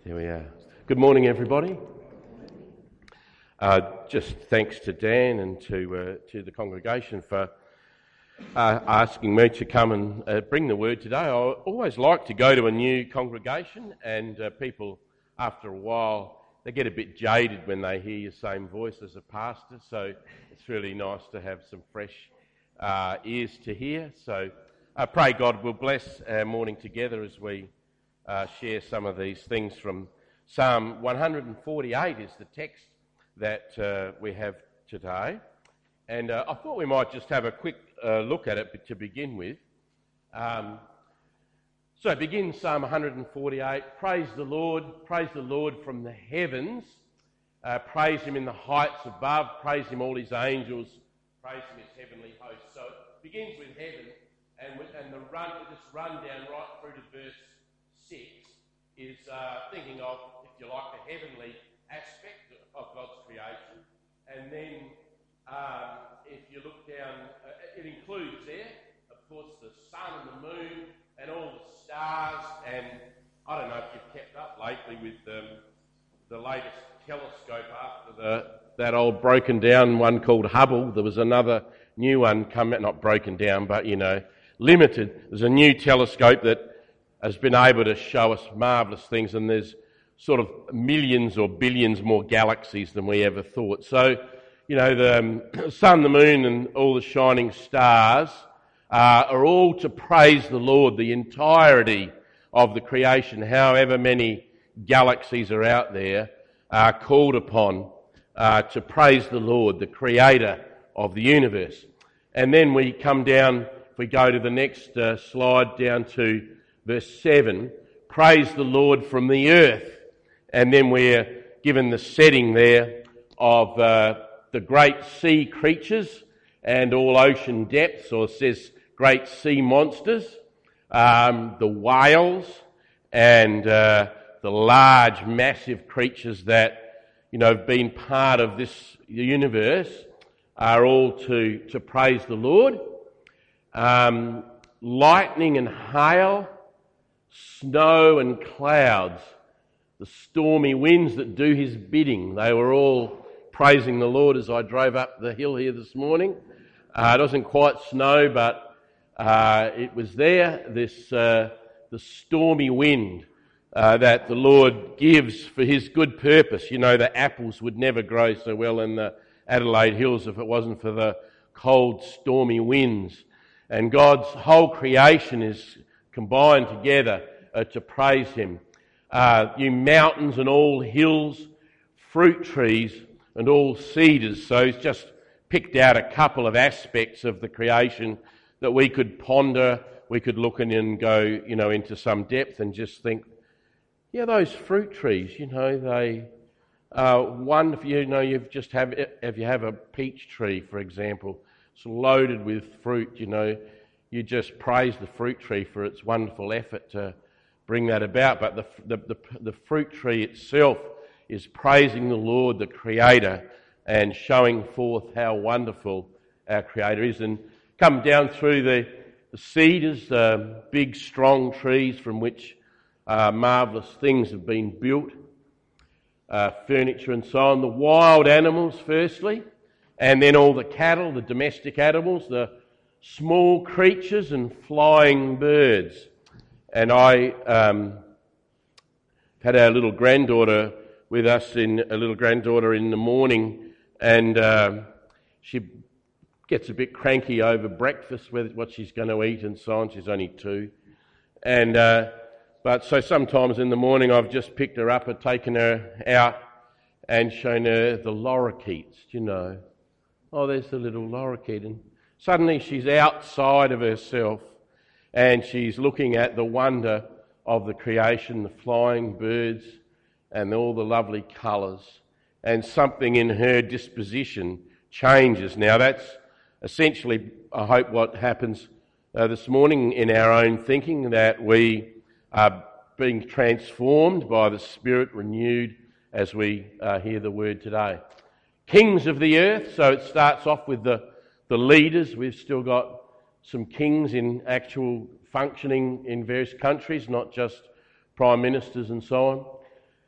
There we are. Good morning, everybody. Just thanks to Dan and to the congregation for asking me to come and bring the word today. I always like to go to a new congregation, and people, after a while, they get a bit jaded when they hear your same voice as a pastor, so it's really nice to have some fresh ears to hear. So I pray God will bless our morning together as we share some of these things from Psalm 148 is the text that we have today. And I thought we might just have a quick look at it to begin with. So it begins Psalm 148, praise the Lord from the heavens, praise him in the heights above, praise him all his angels, praise him his heavenly hosts. So it begins with heaven, and this run down right through to verse 6 is thinking of, if you like, the heavenly aspect of God's creation. And then if you look down, it includes there, of course, the sun and the moon and all the stars. And I don't know if you've kept up lately with the latest telescope after that old broken down one called Hubble. There was another new one coming, not broken down, but, limited. There's a new telescope that has been able to show us marvellous things, and there's sort of millions or billions more galaxies than we ever thought. So, the sun, the moon and all the shining stars are all to praise the Lord. The entirety of the creation, however many galaxies are out there, are called upon to praise the Lord, the creator of the universe. And then we come down, if we go to the next slide, down to verse 7, praise the Lord from the earth. And then we're given the setting there of the great sea creatures and all ocean depths, or it says great sea monsters, the whales and the large, massive creatures that, have been part of this universe are all to praise the Lord. Lightning and hail, snow and clouds, the stormy winds that do his bidding. They were all praising the Lord as I drove up the hill here this morning. It doesn't quite snow, but it was there, the stormy wind that the Lord gives for his good purpose. The apples would never grow so well in the Adelaide Hills if it wasn't for the cold, stormy winds. And God's whole creation is combined together to praise him. You mountains and all hills, fruit trees and all cedars. So he's just picked out a couple of aspects of the creation that we could ponder, we could look in and go, into some depth and just think, those fruit trees, they are wonderful. If you have a peach tree, for example, it's loaded with fruit, you just praise the fruit tree for its wonderful effort to bring that about. But the fruit tree itself is praising the Lord, the Creator, and showing forth how wonderful our Creator is. And come down through the cedars, big strong trees from which marvellous things have been built, furniture and so on. The wild animals firstly, and then all the cattle, the domestic animals, the small creatures and flying birds. And I had our little granddaughter with us, in the morning, and she gets a bit cranky over breakfast, with what she's going to eat and so on. She's only 2. And but so sometimes in the morning I've just picked her up and taken her out and shown her the lorikeets, Oh, there's the little lorikeet. And suddenly she's outside of herself and she's looking at the wonder of the creation, the flying birds and all the lovely colours, and something in her disposition changes. Now that's essentially, I hope, what happens this morning in our own thinking, that we are being transformed by the Spirit, renewed as we hear the word today. Kings of the earth, so it starts off with the leaders. We've still got some kings in actual functioning in various countries, not just prime ministers and so on.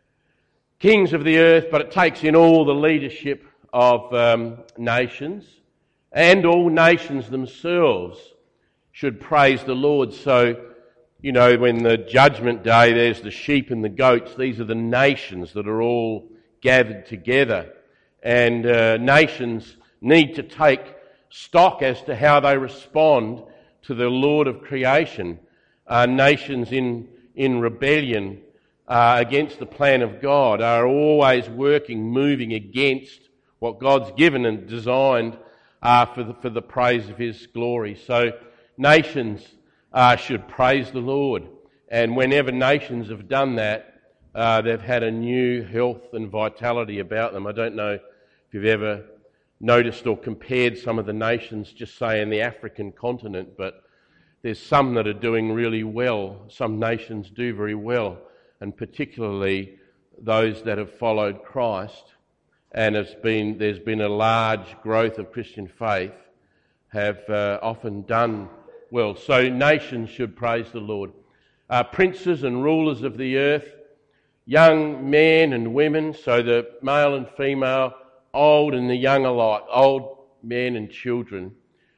kings of the earth, but it takes in all the leadership of nations, and all nations themselves should praise the Lord. So, you know, when the judgment day, there's the sheep and the goats. These are the nations that are all gathered together. And nations need to take stock as to how they respond to the Lord of creation. Nations in rebellion against the plan of God are always moving against what God's given and designed for the praise of His glory. So nations should praise the Lord. And whenever nations have done that, they've had a new health and vitality about them. I don't know if you've ever noticed or compared some of the nations, just say in the African continent, but there's some that are doing really well. Some nations do very well, and particularly those that have followed Christ, and there's been a large growth of Christian faith, have often done well. So nations should praise the Lord. Princes and rulers of the earth, young men and women, so the male and female, old and the young alike, old men and children.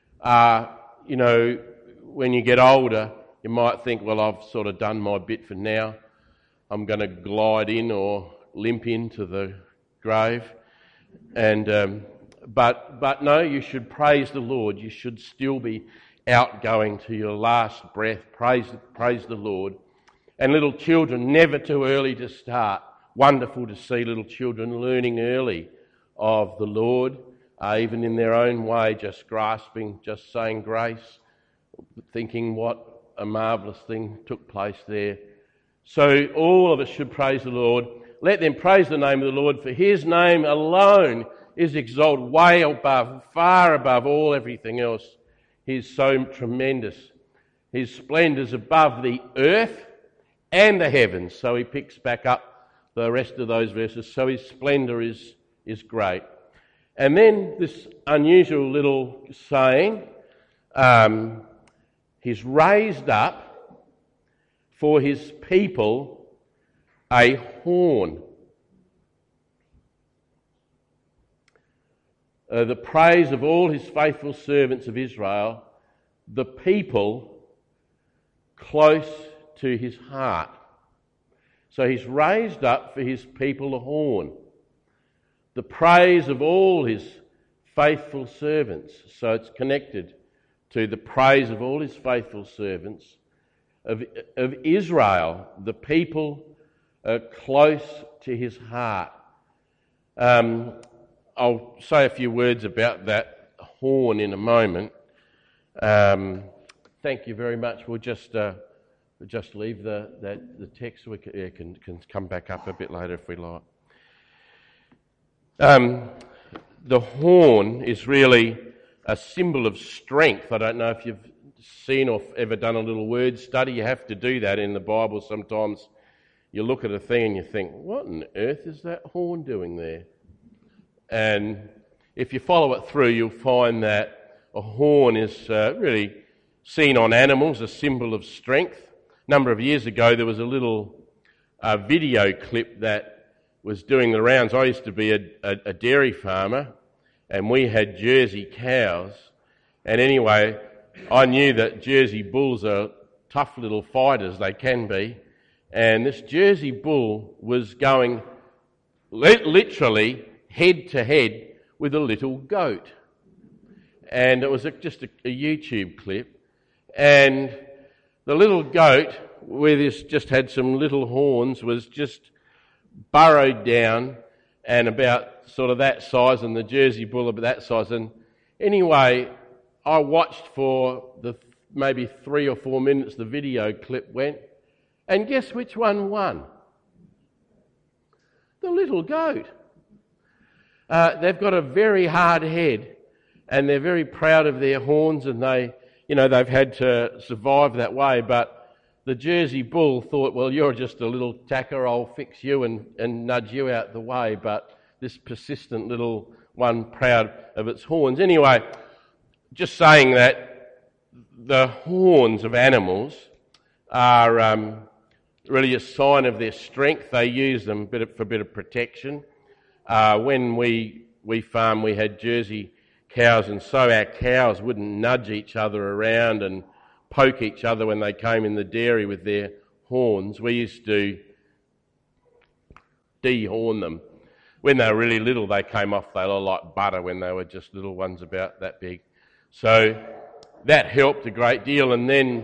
You know, when you get older, you might think, well, I've sort of done my bit for now. I'm going to glide in or limp into the grave. And but no, you should praise the Lord. You should still be outgoing to your last breath. Praise the Lord. And little children, never too early to start. Wonderful to see little children learning early of the Lord, even in their own way, just grasping, just saying grace, thinking what a marvellous thing took place there. So all of us should praise the Lord. Let them praise the name of the Lord, for His name alone is exalted way above, far above everything else. He's so tremendous. His splendour is above the earth and the heavens. So he picks back up the rest of those verses. So His splendour is great. And then this unusual little saying, He's raised up for His people a horn. The praise of all His faithful servants of Israel, the people close to His heart. So He's raised up for His people a horn. The praise of all His faithful servants. So it's connected to the praise of all His faithful servants of Israel, the people close to His heart. I'll say a few words about that horn in a moment. Thank you very much. We'll just leave the text. We can come back up a bit later if we like. The horn is really a symbol of strength. I don't know if you've seen or ever done a little word study. You have to do that in the Bible. Sometimes you look at a thing and you think, what on earth is that horn doing there? And if you follow it through, you'll find that a horn is really seen on animals, a symbol of strength. A number of years ago, there was a little video clip that was doing the rounds. I used to be a dairy farmer, and we had Jersey cows. And anyway, I knew that Jersey bulls are tough little fighters, they can be. And this Jersey bull was going literally head to head with a little goat. And it was just a YouTube clip. And the little goat, where this just had some little horns, was just burrowed down and about sort of that size, and the Jersey bull about that size. And anyway, I watched for the maybe 3 or 4 minutes the video clip went, and guess which one won? The little goat. They've got a very hard head, and they're very proud of their horns, and they've had to survive that way. But the Jersey bull thought, well, you're just a little tacker, I'll fix you and nudge you out the way. But this persistent little one, proud of its horns. Anyway, just saying that the horns of animals are really a sign of their strength. They use them for a bit of protection. When we farmed, we had Jersey cows, and so our cows wouldn't nudge each other around and poke each other when they came in the dairy with their horns. We used to dehorn them. When they were really little, they came off, they were like butter when they were just little ones about that big. So that helped a great deal. And then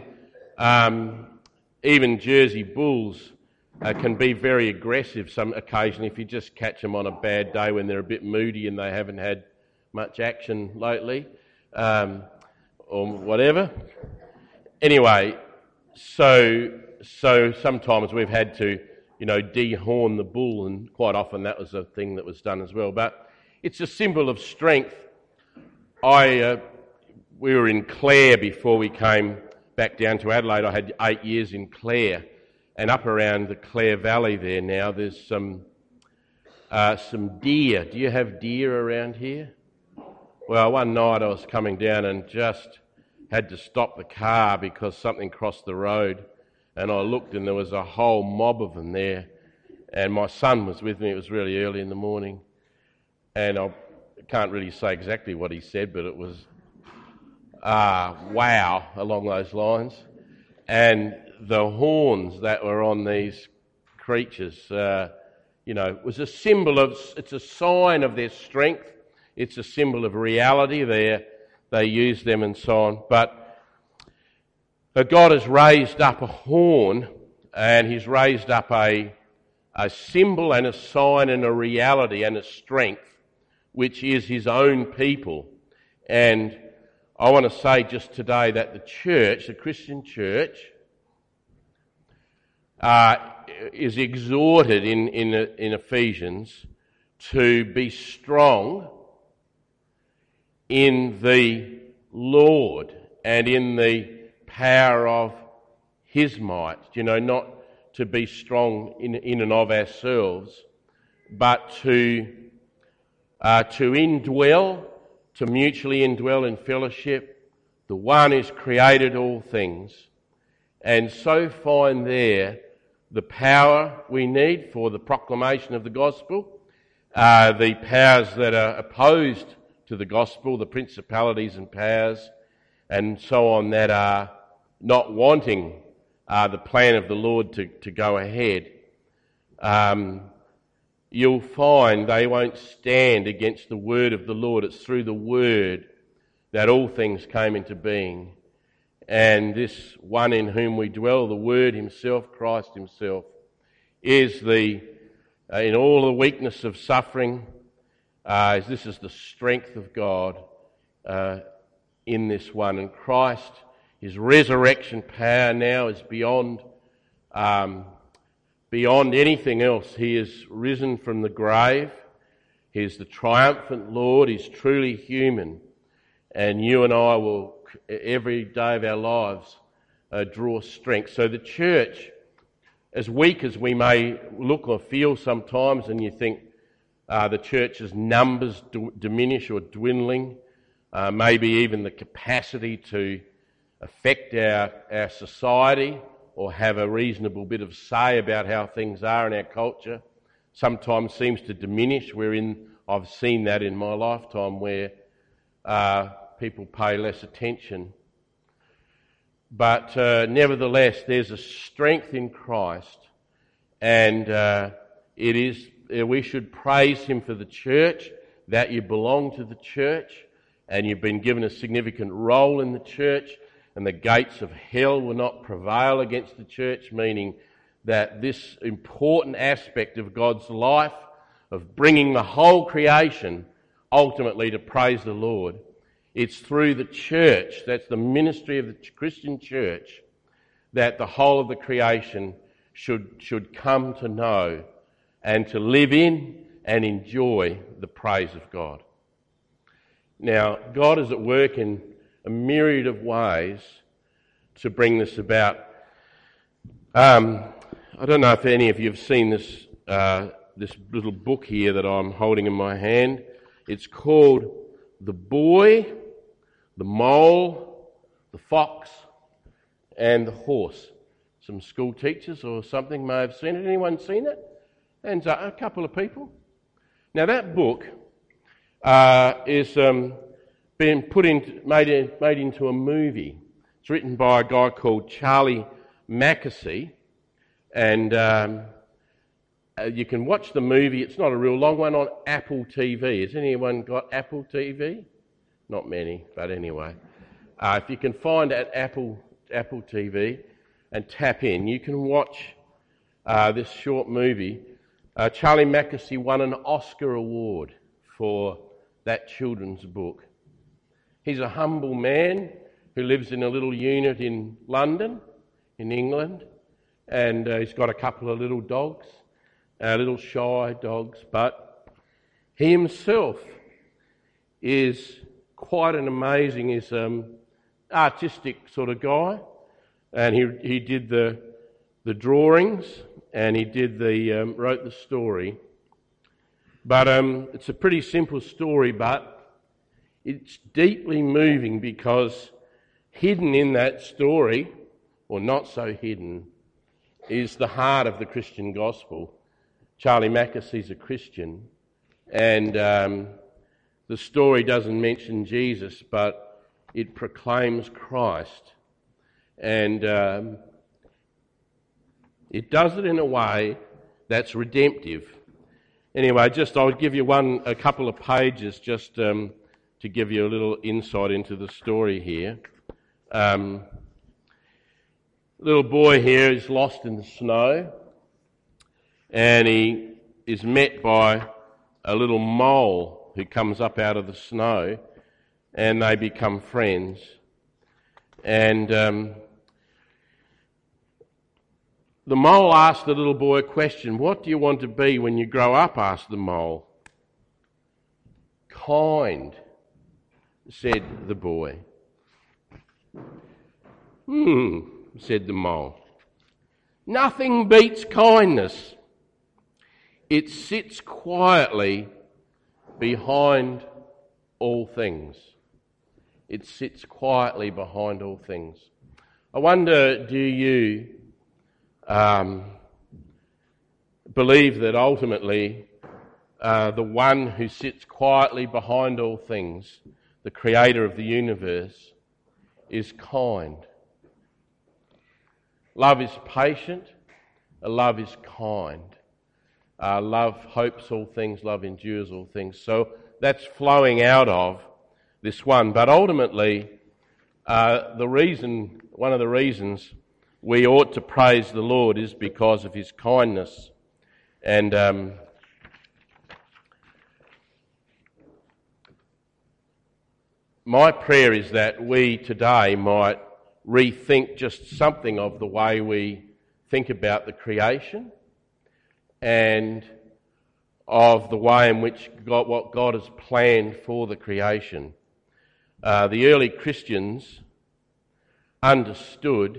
even Jersey bulls can be very aggressive some occasionally if you just catch them on a bad day when they're a bit moody and they haven't had much action lately, or whatever. Anyway, so sometimes we've had to, dehorn the bull, and quite often that was a thing that was done as well. But it's a symbol of strength. We were in Clare before we came back down to Adelaide. I had 8 years in Clare, and up around the Clare Valley there now, there's some deer. Do you have deer around here? Well, one night I was coming down and just had to stop the car because something crossed the road, and I looked and there was a whole mob of them there, and my son was with me. It was really early in the morning, and I can't really say exactly what he said, but it was wow, along those lines. And the horns that were on these creatures, was a symbol of, it's a sign of their strength. It's a symbol of reality there. They use them and so on. But God has raised up a horn, and he's raised up a symbol and a sign and a reality and a strength, which is his own people. And I want to say just today that the church, the Christian church, is exhorted in Ephesians to be strong in the Lord and in the power of his might. Not to be strong in and of ourselves, but to indwell, to mutually indwell in fellowship, the one who's created all things, and so find there the power we need for the proclamation of the gospel, the powers that are opposed to the gospel, the principalities and powers, and so on, that are not wanting the plan of the Lord to go ahead. You'll find they won't stand against the word of the Lord. It's through the word that all things came into being. And this one in whom we dwell, the Word himself, Christ himself, is in all the weakness of suffering, this is the strength of God in this one. And Christ, his resurrection power now is beyond anything else. He is risen from the grave. He is the triumphant Lord. He's truly human. And you and I will, every day of our lives, draw strength. So the church, as weak as we may look or feel sometimes, and you think the church's numbers diminish or dwindling, maybe even the capacity to affect our society or have a reasonable bit of say about how things are in our culture, sometimes seems to diminish. I've seen that in my lifetime where people pay less attention. But nevertheless, there's a strength in Christ, and we should praise him for the church, that you belong to the church, and you've been given a significant role in the church, and the gates of hell will not prevail against the church, meaning that this important aspect of God's life, of bringing the whole creation ultimately to praise the Lord, it's through the church, that's the ministry of the Christian church, that the whole of the creation should come to know and to live in and enjoy the praise of God. Now, God is at work in a myriad of ways to bring this about. I don't know if any of you have seen this little book here that I'm holding in my hand. It's called The Boy, the Mole, the Fox, and the Horse. Some school teachers or something may have seen it. Anyone seen it? And a couple of people. Now that book is been made into a movie. It's written by a guy called Charlie Mackesy, and you can watch the movie. It's not a real long one, on Apple TV. Has anyone got Apple TV? Not many, but anyway. If you can find at Apple TV and tap in, you can watch this short movie. Charlie Mackesy won an Oscar award for that children's book. He's a humble man who lives in a little unit in London, in England, and he's got a couple of little dogs, little shy dogs, but he himself is quite an amazing, artistic sort of guy, and he did the drawings, and he did wrote the story. But it's a pretty simple story, but it's deeply moving because hidden in that story, or not so hidden, is the heart of the Christian gospel. Charlie Mackesy's a Christian, and the story doesn't mention Jesus, but it proclaims Christ. And it does it in a way that's redemptive. Anyway, I'll give you a couple of pages just to give you a little insight into the story here. Little boy here is lost in the snow, and he is met by a little mole who comes up out of the snow, and they become friends. And the mole asked the little boy a question. "What do you want to be when you grow up?" asked the mole. "Kind," said the boy. Said the mole. "Nothing beats kindness. It sits quietly behind all things." It sits quietly behind all things. I wonder, do you believe that ultimately the one who sits quietly behind all things, the creator of the universe, is kind? Love is patient. Love is kind. Love hopes all things. Love endures all things. So that's flowing out of this one. But ultimately, one of the reasons we ought to praise the Lord is because of his kindness. And my prayer is that we today might rethink just something of the way we think about the creation and of the way in which what God has planned for the creation. The early Christians understood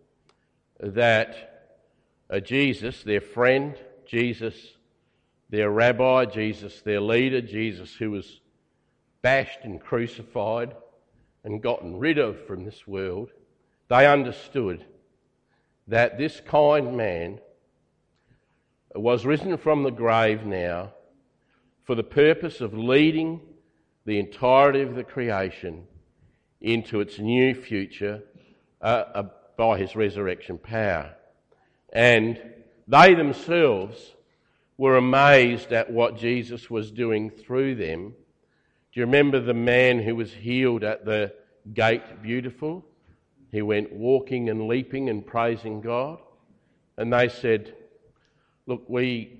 that Jesus, their friend, Jesus, their rabbi, Jesus, their leader, Jesus who was bashed and crucified and gotten rid of from this world, they understood that this kind man was risen from the grave now for the purpose of leading the entirety of the creation into its new future by his resurrection power. And they themselves were amazed at what Jesus was doing through them. Do you remember the man who was healed at the gate beautiful? He went walking and leaping and praising God. And they said, "Look, we've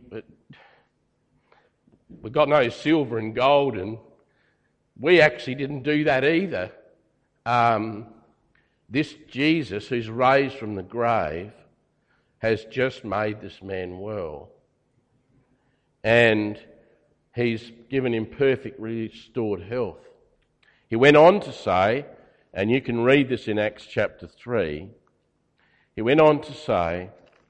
got no silver and gold, and we actually didn't do that either. This Jesus who's raised from the grave has just made this man well. And he's given him perfect restored health." He went on to say, and you can read this in Acts chapter 3, he went on to say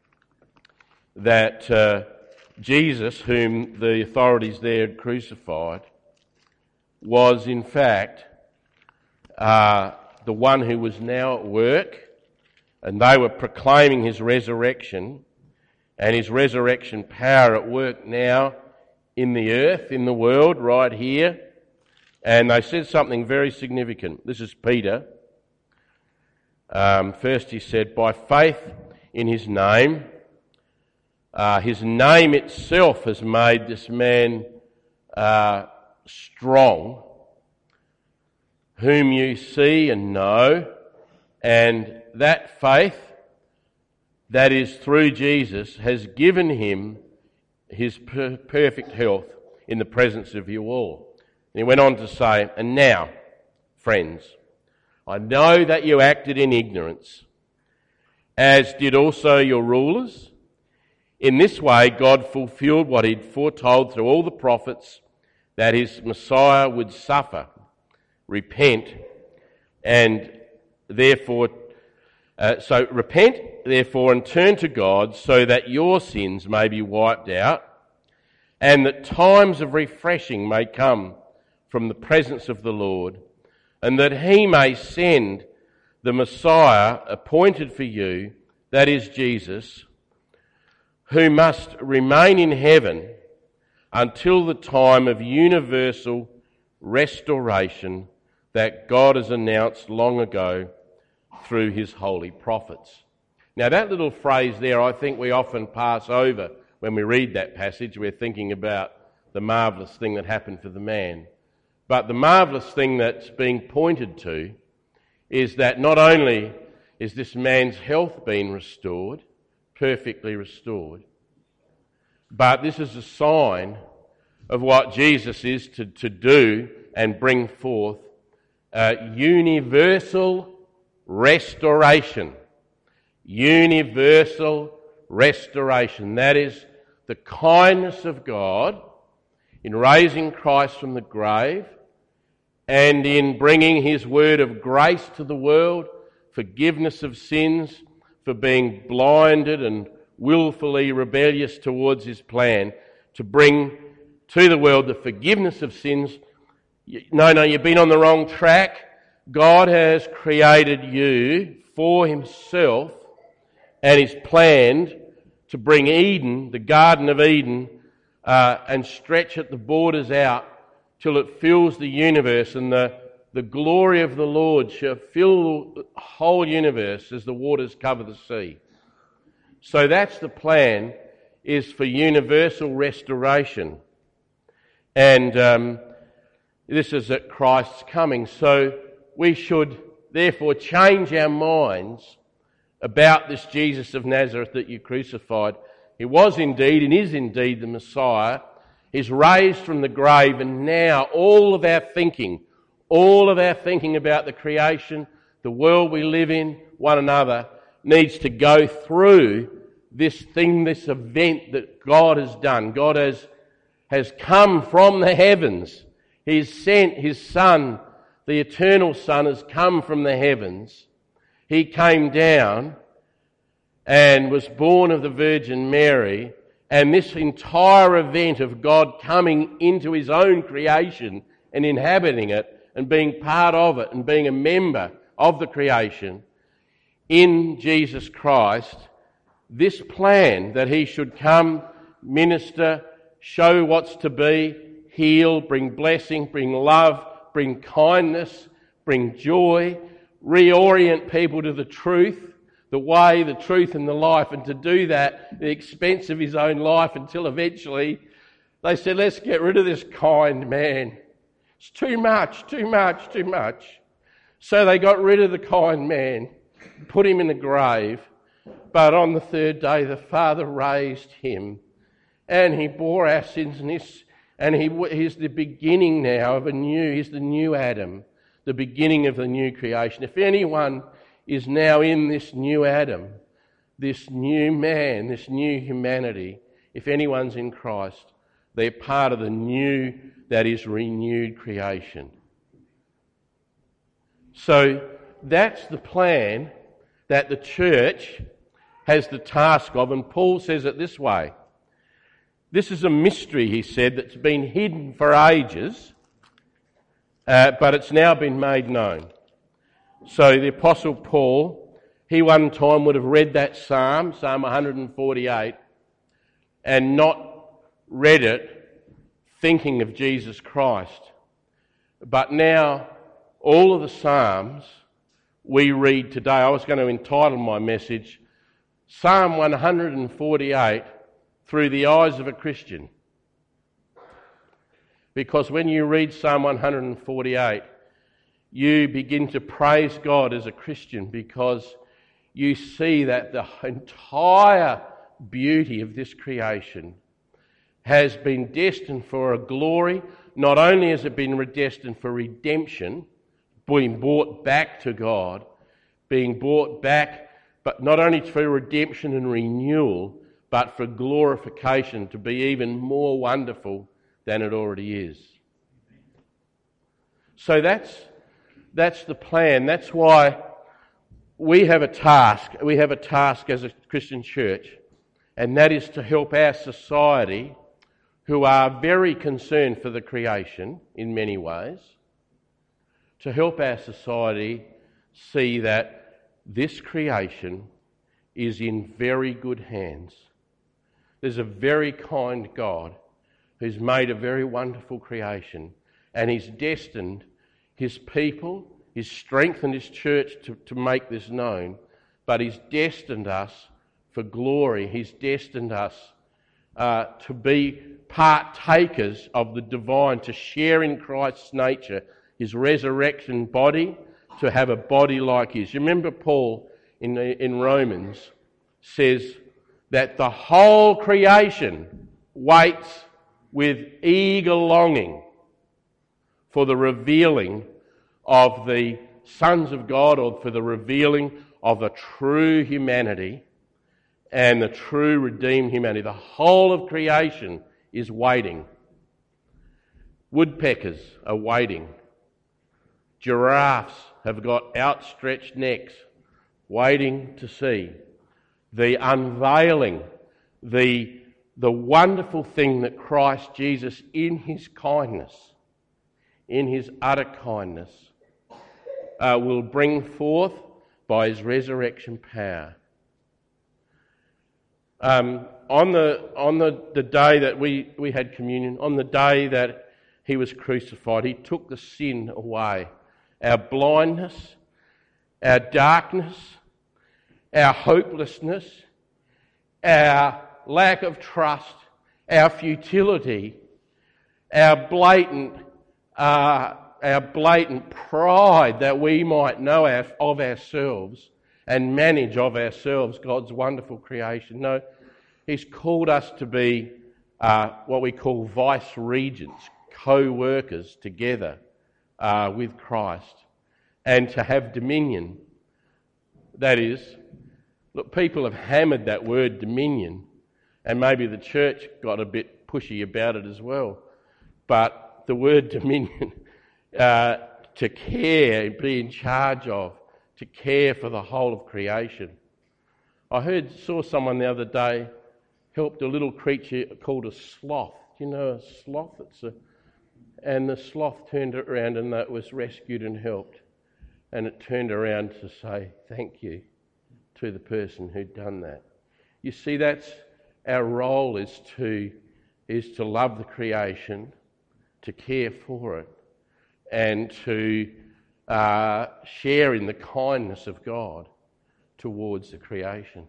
that Jesus, whom the authorities there had crucified, was in fact the one who was now at work and they were proclaiming his resurrection and his resurrection power at work now in the earth, in the world, right here. And they said something very significant. This is Peter. First he said, by faith in his name itself has made this man strong, whom you see and know, and that faith that is through Jesus has given him his perfect health in the presence of you all. And he went on to say, and now, friends, I know that you acted in ignorance, as did also your rulers. In this way, God fulfilled what he'd foretold through all the prophets, that his Messiah would suffer, repent, and therefore, repent, therefore, and turn to God, so that your sins may be wiped out, and that times of refreshing may come from the presence of the Lord, and that he may send the Messiah appointed for you, that is Jesus, who must remain in heaven until the time of universal restoration that God has announced long ago through his holy prophets. Now that little phrase there, I think we often pass over when we read that passage. We're thinking about the marvellous thing that happened for the man. But the marvellous thing that's being pointed to is that not only is this man's health being restored, perfectly restored, but this is a sign of what Jesus is to do and bring forth, universal restoration. Universal restoration. That is the kindness of God in raising Christ from the grave and in bringing his word of grace to the world, forgiveness of sins, for being blinded and willfully rebellious towards his plan, to bring to the world the forgiveness of sins. No, you've been on the wrong track. God has created you for himself and is planned to bring Eden, the Garden of Eden, and stretch at the borders out till it fills the universe, and the glory of the Lord shall fill the whole universe as the waters cover the sea. So that's the plan, is for universal restoration. And this is at Christ's coming. So we should therefore change our minds about this Jesus of Nazareth that you crucified. He was indeed and is indeed the Messiah. He's raised from the grave, and now all of our thinking about the creation, the world we live in, one another, needs to go through this thing, this event that God has done. God has come from the heavens. He's sent his Son, the eternal Son, has come from the heavens. He came down and was born of the Virgin Mary, and this entire event of God coming into his own creation and inhabiting it and being part of it and being a member of the creation in Jesus Christ, this plan that he should come, minister, show what's to be, heal, bring blessing, bring love, bring kindness, bring joy, reorient people to the truth, the way, the truth and the life, and to do that at the expense of his own life until eventually they said, let's get rid of this kind man. It's too much. So they got rid of the kind man, put him in the grave, but on the third day the Father raised him, and he bore our sins, and he's the beginning now of he's the new Adam, the beginning of the new creation. If anyone is now in this new Adam, this new man, this new humanity, if anyone's in Christ, they're part of the new, that is renewed creation. So that's the plan that the church has the task of, and Paul says it this way. This is a mystery, he said, that's been hidden for ages, but it's now been made known. So the Apostle Paul he one time would have read that Psalm 148, and not read it thinking of Jesus Christ. But now, all of the Psalms we read today, I was going to entitle my message, Psalm 148 through the eyes of a Christian. Because when you read Psalm 148, you begin to praise God as a Christian, because you see that the entire beauty of this creation has been destined for a glory. Not only has it been destined for redemption, being brought back to God, being brought back, but not only for redemption and renewal, but for glorification, to be even more wonderful than it already is. So that's the plan. That's why we have a task. We have a task as a Christian church, and that is to help our society, who are very concerned for the creation in many ways, to help our society see that this creation is in very good hands. There's a very kind God who's made a very wonderful creation, and he's destined his people, he's strengthened his church to make this known, but he's destined us for glory. He's destined us to be partakers of the divine, to share in Christ's nature, his resurrection body, to have a body like his. You remember Paul in Romans says that the whole creation waits with eager longing for the revealing of the sons of God, or for the revealing of the true humanity and the true redeemed humanity. The whole of creation is waiting. Woodpeckers are waiting. Giraffes have got outstretched necks, waiting to see the unveiling, the wonderful thing that Christ Jesus, in his kindness, in his utter kindness, will bring forth by his resurrection power. On the day that we had communion, on the day that he was crucified, he took the sin away. Our blindness, our darkness, our hopelessness, our lack of trust, our futility, our blatant pride that we might know of ourselves and manage of ourselves God's wonderful creation. No, he's called us to be what we call vice regents, co-workers together with Christ, and to have dominion. That is, look, people have hammered that word dominion, and maybe the church got a bit pushy about it as well. But the word dominion, to care, be in charge of, to care for the whole of creation. I saw someone the other day helped a little creature called a sloth. Do you know a sloth? And the sloth turned around, and that was rescued and helped. And it turned around to say thank you to the person who'd done that. You see, that's our role, is to love the creation, to care for it, and to share in the kindness of God towards the creation.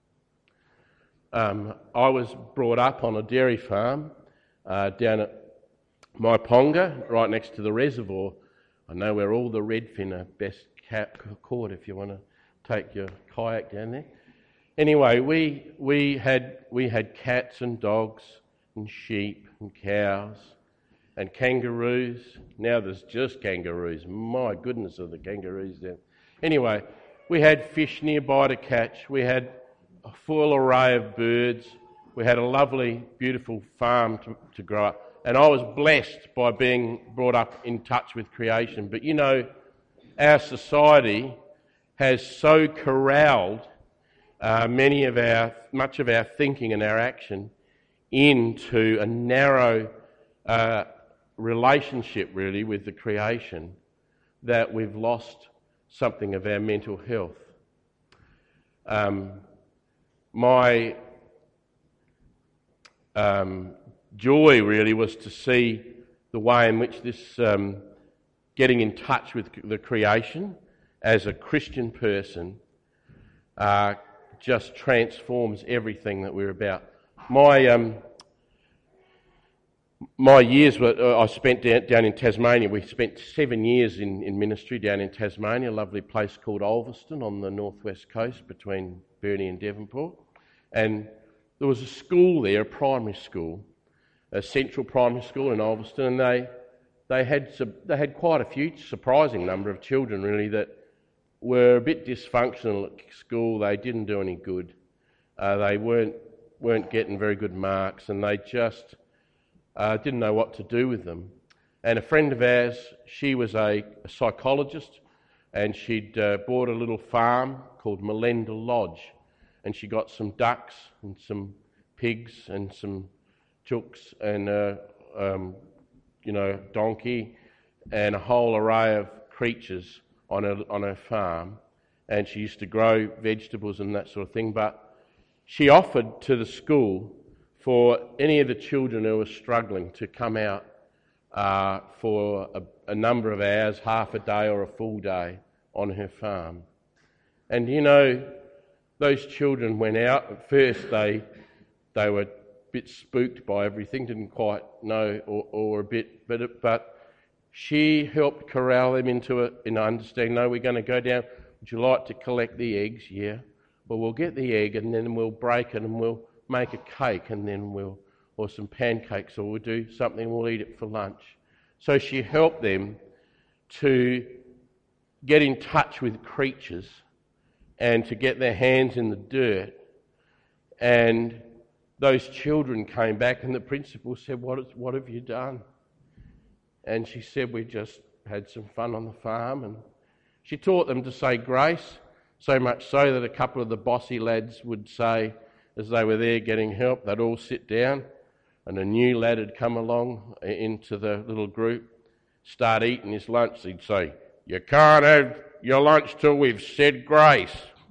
I was brought up on a dairy farm down at Maiponga, right next to the reservoir. I know where all the redfin are best caught if you want to take your kayak down there. Anyway, we had cats and dogs and sheep and cows and kangaroos. Now there's just kangaroos. My goodness, are the kangaroos there. Anyway, we had fish nearby to catch. We had a full array of birds. We had a lovely, beautiful farm to grow up. And I was blessed by being brought up in touch with creation. But you know, our society has so corralled much of our thinking and our action into a narrow relationship, really, with the creation, that we've lost something of our mental health. My joy really was to see the way in which this getting in touch with the creation as a Christian person just transforms everything that we're about. My years I spent down in Tasmania. We spent 7 years in ministry down in Tasmania, a lovely place called Ulverston on the northwest coast between Burnie and Devonport. And there was a school there, a primary school, a central primary school in Ulverston, and they had quite a few, surprising number of children really that were a bit dysfunctional at school. They didn't do any good. They weren't getting very good marks, and they just didn't know what to do with them. And a friend of ours, she was a psychologist, and she'd bought a little farm called Melenda Lodge, and she got some ducks and some pigs and some chooks and donkey and a whole array of creatures on her farm, and she used to grow vegetables and that sort of thing. But she offered to the school for any of the children who were struggling to come out for a number of hours, half a day or a full day on her farm. And those children went out. At first they were a bit spooked by everything, didn't quite know or a bit, but she helped corral them into understanding, no, we're going to go down, would you like to collect the eggs? Yeah. Well, we'll get the egg and then we'll break it and we'll make a cake and then or some pancakes, or we'll do something, we'll eat it for lunch. So she helped them to get in touch with creatures and to get their hands in the dirt. And those children came back and the principal said, what have you done? And she said, we just had some fun on the farm. And she taught them to say grace, so much so that a couple of the bossy lads would say, as they were there getting help, they'd all sit down, and a new lad had come along into the little group, start eating his lunch. He'd say, you can't have your lunch till we've said grace.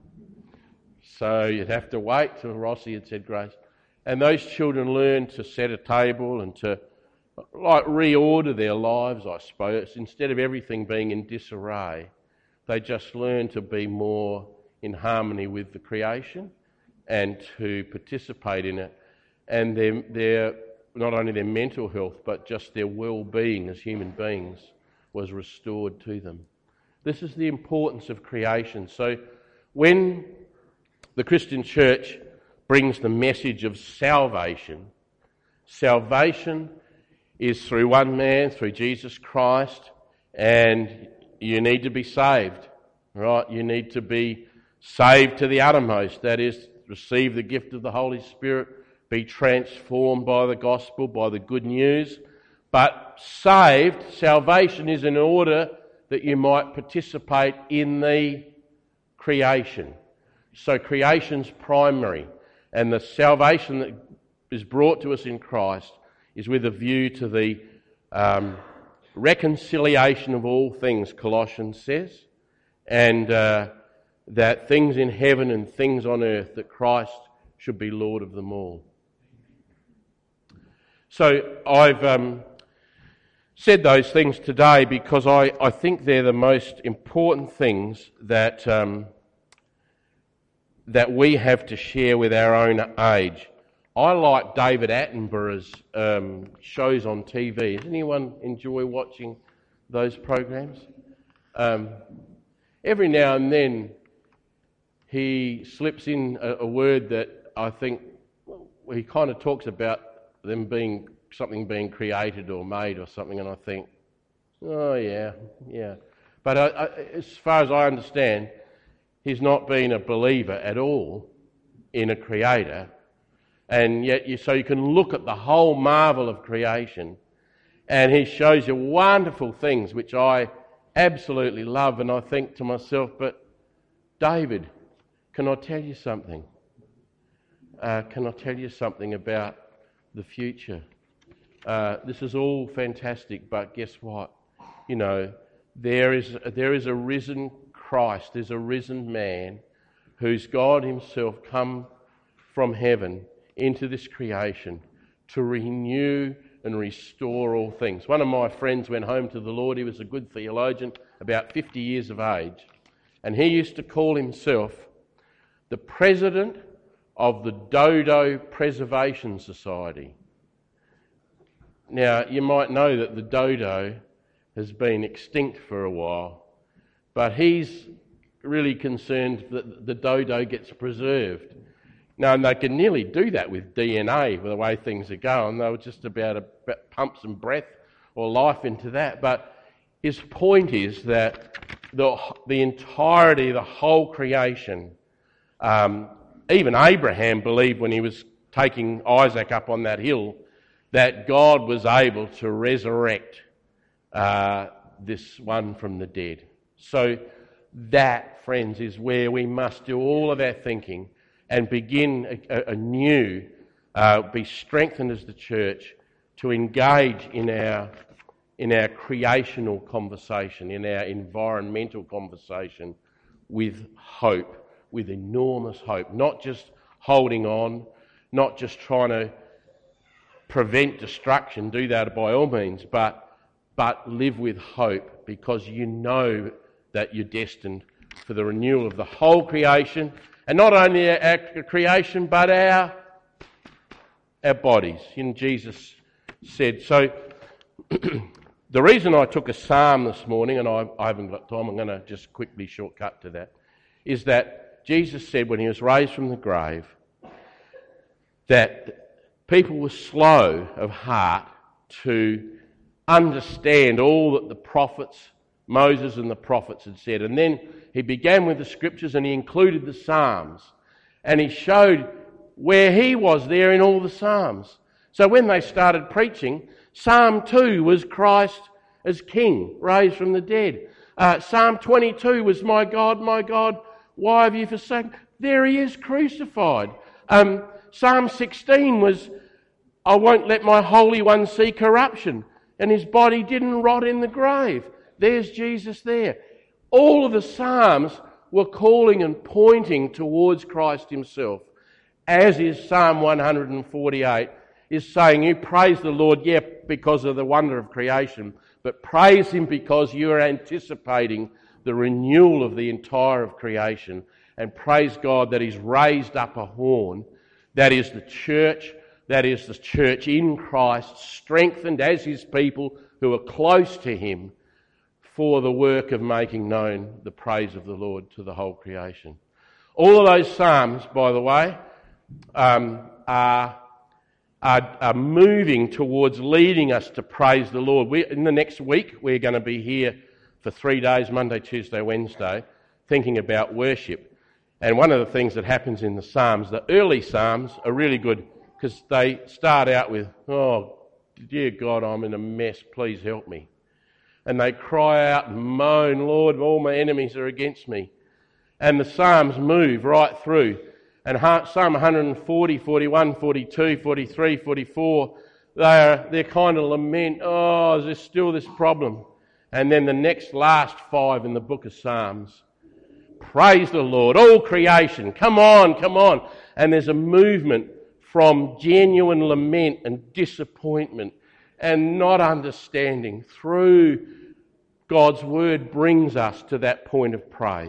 So you'd have to wait till Rossi had said grace. And those children learned to set a table and to reorder their lives, I suppose. Instead of everything being in disarray, they just learned to be more in harmony with the creation and to participate in it. And their not only their mental health, but just their well-being as human beings was restored to them. This is the importance of creation. So when the Christian church brings the message of salvation, salvation is through one man, through Jesus Christ, and you need to be saved, right? You need to be saved to the uttermost, that is, receive the gift of the Holy Spirit, be transformed by the gospel, by the good news. But salvation is in order that you might participate in the creation. So creation's primary, and the salvation that is brought to us in Christ is with a view to the reconciliation of all things, Colossians says, and that things in heaven and things on earth, that Christ should be Lord of them all. So I've said those things today because I think they're the most important things that we have to share with our own age. I like David Attenborough's shows on TV. Does anyone enjoy watching those programs? Every now and then he slips in a word that I think he kind of talks about them being created or made or something, and I think, oh yeah. But as far as I understand, he's not been a believer at all in a creator. And yet, so you can look at the whole marvel of creation, and he shows you wonderful things which I absolutely love. And I think to myself, but David, can I tell you something? Can I tell you something about the future? This is all fantastic, but guess what? There is a risen Christ. There's a risen man who's God himself come from heaven into this creation to renew and restore all things. One of my friends went home to the Lord. He was a good theologian, about 50 years of age, and he used to call himself the president of the Dodo Preservation Society. Now, you might know that the dodo has been extinct for a while, but he's really concerned that the dodo gets preserved. Now, and they can nearly do that with DNA, with the way things are going. They were just about to pump some breath or life into that. But his point is that the entirety, the whole creation, even Abraham believed when he was taking Isaac up on that hill, that God was able to resurrect this one from the dead. So that, friends, is where we must do all of our thinking and begin anew, be strengthened as the church to engage in our creational conversation, in our environmental conversation with hope, with enormous hope. Not just holding on, not just trying to prevent destruction, do that by all means, but live with hope, because you know that you're destined for the renewal of the whole creation, and not only our creation, but our bodies. And Jesus said, so the reason I took a psalm this morning, and I haven't got time, I'm going to just quickly shortcut to that, is that Jesus said when he was raised from the grave that people were slow of heart to understand all that the prophets, Moses and the prophets had said. And then he began with the scriptures and he included the Psalms. And he showed where he was there in all the Psalms. So when they started preaching, Psalm 2 was Christ as King, raised from the dead. Psalm 22 was, my God, why have you forsaken? There he is crucified. Psalm 16 was, I won't let my Holy One see corruption. And his body didn't rot in the grave. There's Jesus there. All of the Psalms were calling and pointing towards Christ himself, as is Psalm 148, is saying, you praise the Lord, because of the wonder of creation, but praise him because you are anticipating the renewal of the entire of creation, and praise God that he's raised up a horn, that is the church in Christ, strengthened as his people who are close to him for the work of making known the praise of the Lord to the whole creation. All of those Psalms, by the way, are moving towards leading us to praise the Lord. In the next week, we're going to be here for 3 days, Monday, Tuesday, Wednesday, thinking about worship. And one of the things that happens in the Psalms, the early Psalms are really good because they start out with, oh, dear God, I'm in a mess, please help me. And they cry out and moan, Lord, all my enemies are against me. And the Psalms move right through. And Psalm 140, 41, 42, 43, 44, they're kind of lament, oh, there's still this problem. And then the last 5 in the book of Psalms, praise the Lord, all creation, come on. And there's a movement from genuine lament and disappointment and not understanding through God's word brings us to that point of praise.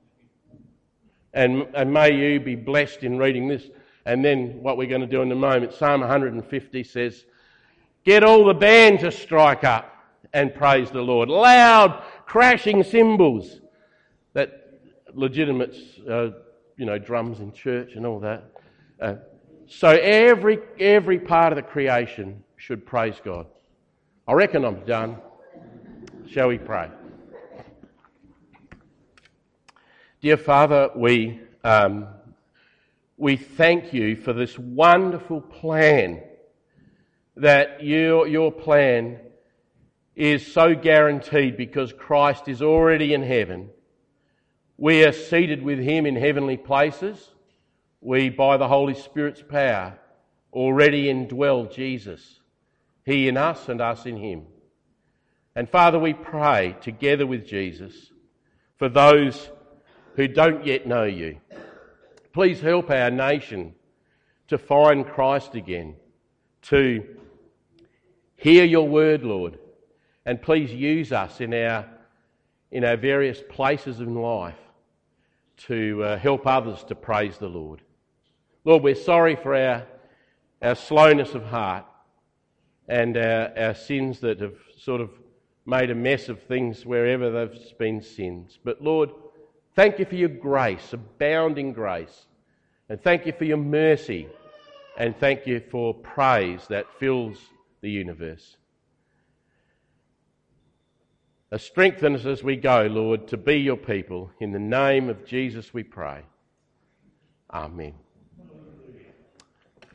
And may you be blessed in reading this. And then what we're going to do in a moment, Psalm 150 says, get all the band to strike up and praise the Lord. Loud, crashing cymbals. That legitimate, drums in church and all that. So every part of the creation should praise God. I reckon I'm done. Shall we pray? Dear Father, we thank you for this wonderful plan, that your plan is so guaranteed because Christ is already in heaven. We are seated with him in heavenly places. We, by the Holy Spirit's power, already indwell Jesus. He in us and us in him. And Father, we pray together with Jesus for those who don't yet know you, Please help our nation to find Christ again, to hear your word, Lord, and please use us in our various places in life to help others to praise the Lord. Lord, we're sorry for our slowness of heart and our sins that have sort of made a mess of things wherever there's been sins. But Lord, thank you for your grace, abounding grace, and thank you for your mercy, and thank you for praise that fills the universe. Strengthen us as we go, Lord, to be your people. In the name of Jesus we pray. Amen.